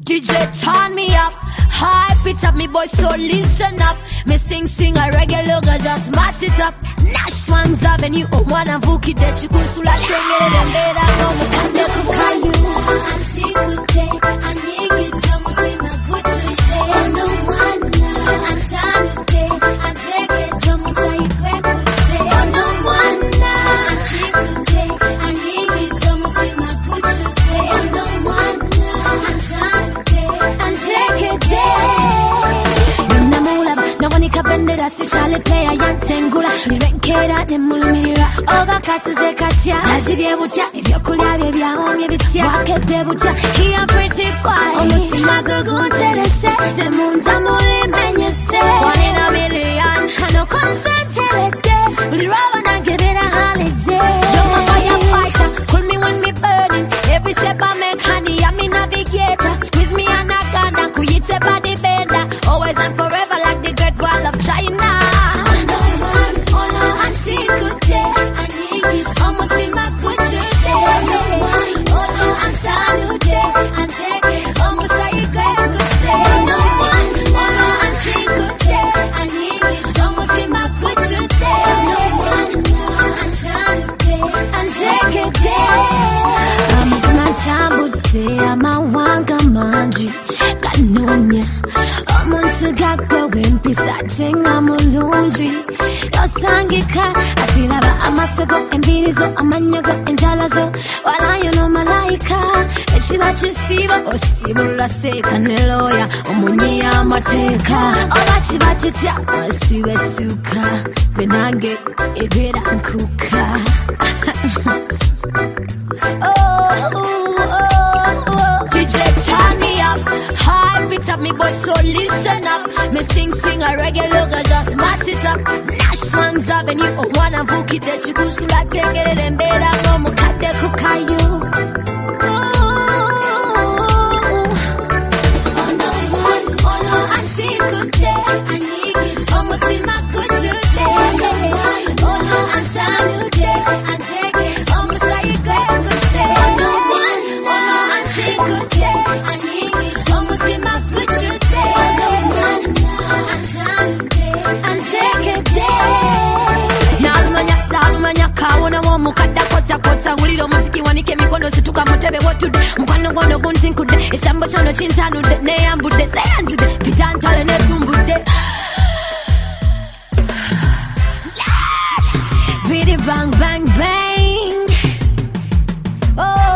DJ turn me up, hype it up, me boy, so listen up. Me sing a regular girl, just mash it up. Nash Swangs Avenue, oh wana vuki de chikusula tengere dembera no mukande kukayu. Ansikute, anyigita mutima kuchute. No mwana, antanute, anjeketa musaikwe kute. No mwana, ansikute, anyigita mutima kuchute. No mwana, antanute, anjekete. Kabendera si chale playa yantengula nirenkera nemulumirira oba kasize katya nazibye butya ebyokulya bye byahomye bitya wakete butya here pretty boy omutima gugunterese semunda mulimenyese one in a million hano concentrate buli raba nagebera holiday you're my firefighter cool me when me burning every step I make honey I'm a navigator squeeze me and I gonna kuyite body bender always and forever like the great wall of China. No one, all I see good day. I need it. Omutima kuchute. No one, all I'm salute. And check it. Omusayike kuchute. No one, all I see good day. I need it. Omutima kuchute. No one, I'm salute. And check it. I'm my tambude. I'm a wanga manji. Kanonya. Omuntu gagwe wempisa tenga mulungi yosangika atiraba amasego embirizo amanyago enjalazo walayo no malaika ekiba kisiba osibula seka neloya omunyi amateeka oba kiba kitya osibe suka benage ebera nkuka. DJ turn me up, hype it up, me boy, so listen up. Me sing a regular girl, just mash it up. Nash Swangs Avenue, oh wana vuki de chikusula tengere dembera no mukade kukayu. Oh no one, oh no, I see good day. I need it, omutima kuchute. No one, oh no, I'm salute. I'm checking, omusayike kuchute. No one, oh no, I see good day. I need it, omutima kuchute. No one, I'm salute. I'm checking day. Narumanya kawona wo mukadda kota uliro muziki wanike mikono situka mutebe wotude mukwano gono guntinkude esambo kyono kintanudde neyambudde seyanjude pitantale netumbudde Bidi bang bang bang. Oh